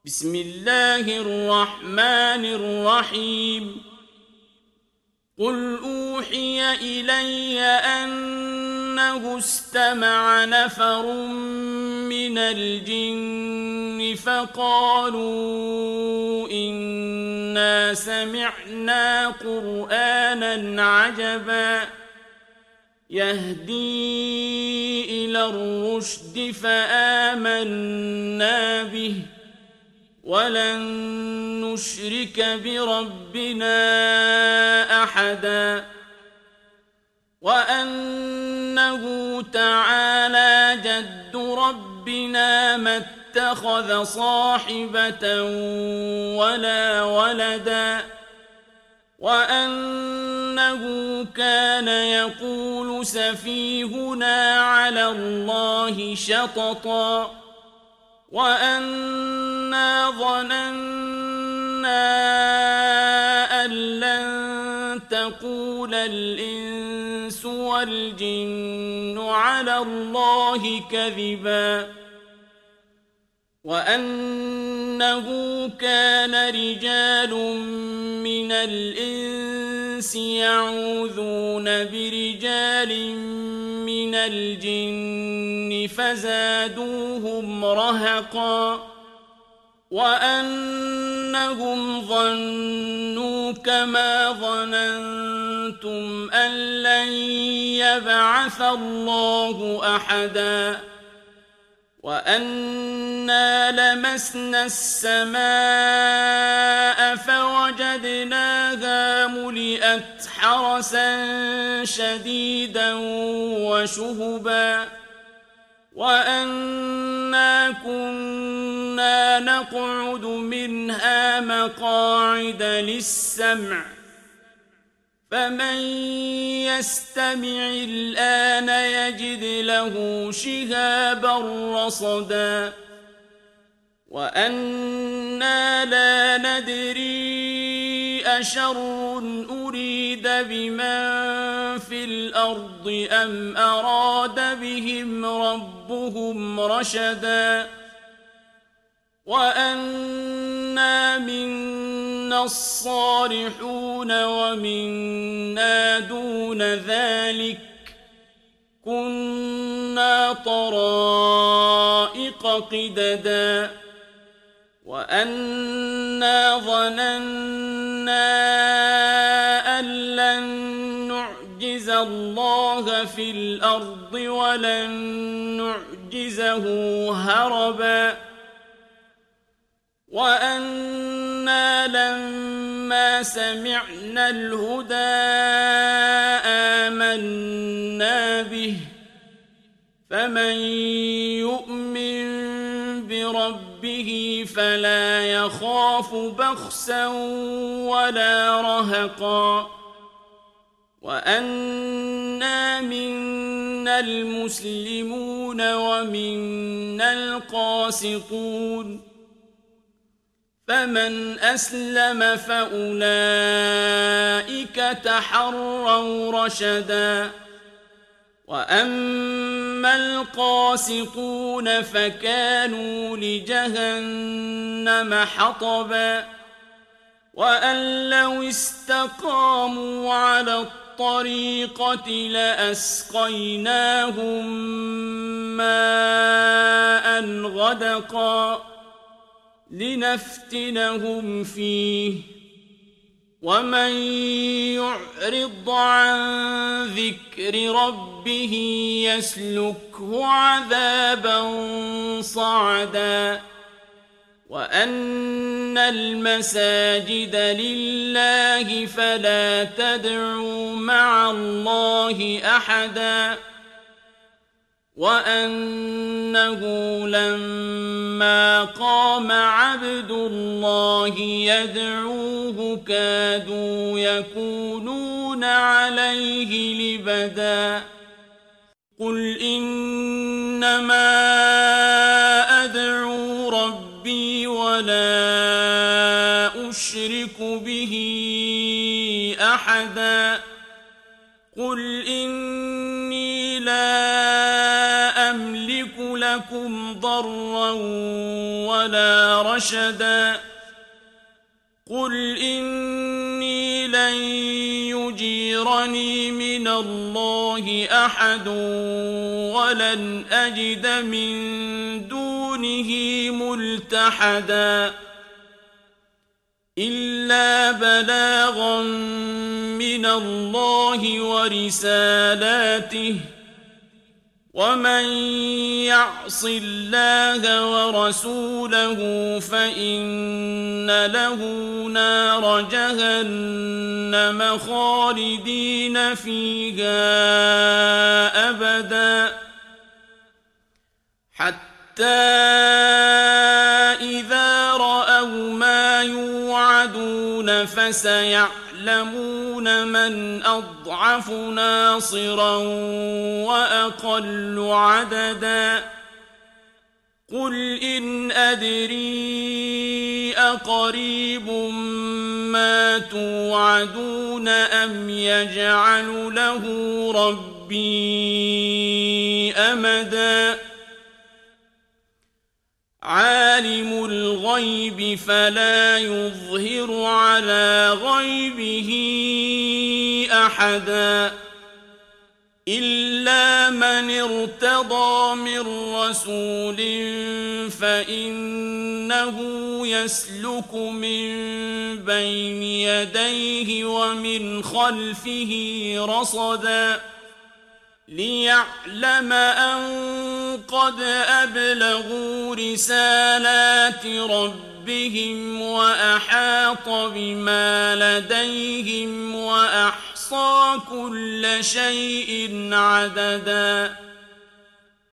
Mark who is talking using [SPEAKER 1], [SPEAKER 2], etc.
[SPEAKER 1] بسم الله الرحمن الرحيم قل أوحي إلي أنه استمع نفر من الجن فقالوا إنا سمعنا قرآنا عجبا يهدي إلى الرشد فآمنا به ولن نشرك بربنا أحدا وأنه تعالى جد ربنا ما اتخذ صاحبة ولا ولدا وأنه كان يقول سفيهنا على الله شططا وأنا ظننا أن لن تقول الإنس والجن على الله كذبا وأنه كان رجال من الإنس يعوذون برجال من الجن فزادوهم رهقا وأنهم ظنوا كما ظننتم أن لن يبعث الله أحدا وأنا لمسنا السماء فوجدناها ملئت حرسا شديدا وشهبا وأنا كنا نقعد منها مقاعد للسمع فمن يستمع الآن يجد له شهابا رصدا وأنا لا ندري أشر أريد بمن في الأرض أم أراد بهم ربهم رشدا وأنا منا الصالحون ومنا دون ذلك كنا طرائق قددا وأنا ظننا أن لن نعجز الله في الأرض ولن نعجزه هربا وأنا لما سمعنا الهدى آمنا به فمن يؤمن بربه فلا يخاف بخسا ولا رهقا وأنا منا المسلمون ومنا القاسطون فمن أسلم فأولئك تحروا رشدا وأما القاسطون فكانوا لجهنم حطبا وأن لو استقاموا على الطريقة لأسقيناهم ماء غدقا لنفتنهم فيه ومن يعرض عن ذكر ربه يسلكه عذابا صعدا وأن المساجد لله فلا تدعوا مع الله أحدا وأنه لما قام عبد الله يدعوه كادوا يكونون عليه لبدا قل إنما أدعو ربي ولا أشرك به أحدا قل إني لا أملك له يمسسكم ضرا ولا رشدا قل إني لن يجيرني من الله أحد ولن أجد من دونه ملتحدا إلا بلاغا من الله ورسالاته ومن يعص الله ورسوله فإن له نار جهنم خالدين فيها أبدا حتى إذا رأوا ما يوعدون فسيعلمون من أضعف ناصرا وأقل عددا قل إن أدري أقريب ما توعدون أم يجعل له ربي أمدا عالم الغيب فلا يظهر على غيبه أحدا إلا من ارتضى من رسول فإنه يسلك من بين يديه ومن خلفه رصدا ليعلم أن قد أبلغوا رسالات ربهم وأحاط بما لديهم وأحصى كل شيء عددا